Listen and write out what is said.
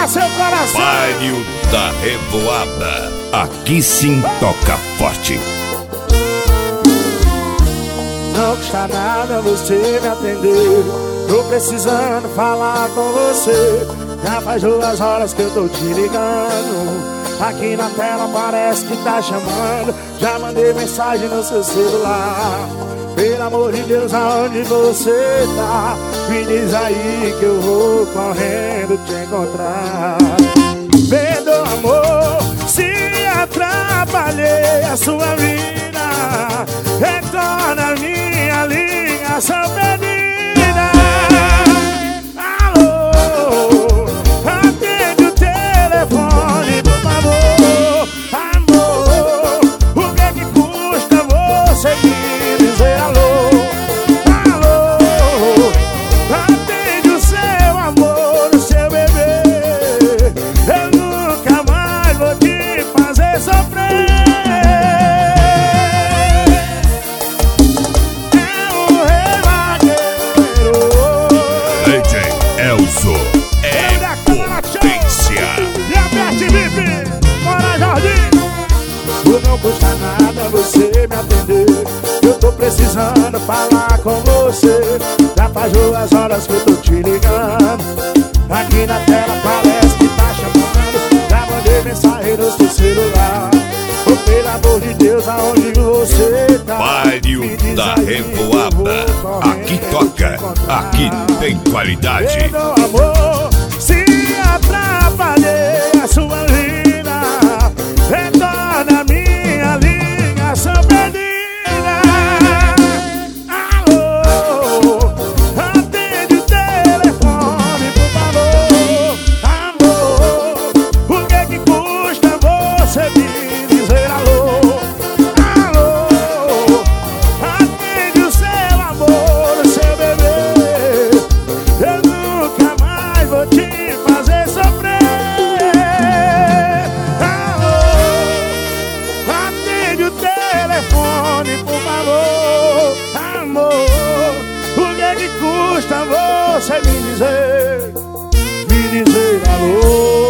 pra seu coração. Baile da Revoada. Aqui sim toca forte. Não custa nada você me atender. Tô precisando falar com você. Já faz 2 horas que eu tô te ligando. Aqui na tela parece que tá chamando. Já mandei mensagem no seu celular. Pelo amor de Deus, aonde você tá? Me diz aí que eu vou correndo te encontrar. Perdoa, amor, se atrapalhei a sua vida. Retorna minha ligação perdida. Alô, atende o telefone, por favor. Amor, o que custa você me dizer alô? Alô, atende o seu amor, o seu bebê. Eu nunca mais vou te fazer sofrer. Elzo é potência. E a Bete Vive, bora Jardim. Não custa nada você me atender. Eu tô precisando falar com você. Já faz 2 horas que eu tô te ligando. Aqui na tela parece que tá chamando. Já mandei mensagem no seu celular. Oh, pelo amor de Deus, aonde você tá? Baile da Revoada. Aqui toca, aqui tem qualidade. Perdoa, amor, se atrapalhei a sua vida. Retorna minha ligação perdida. Alô, atende o telefone, por favor. Amor, o que custa você me dizer alô? Alô, atende o seu amor, o seu bebê. Eu nunca mais vou te fazer sofrer. Atende o telefone, por favor. Amor, o que custa você me dizer alô?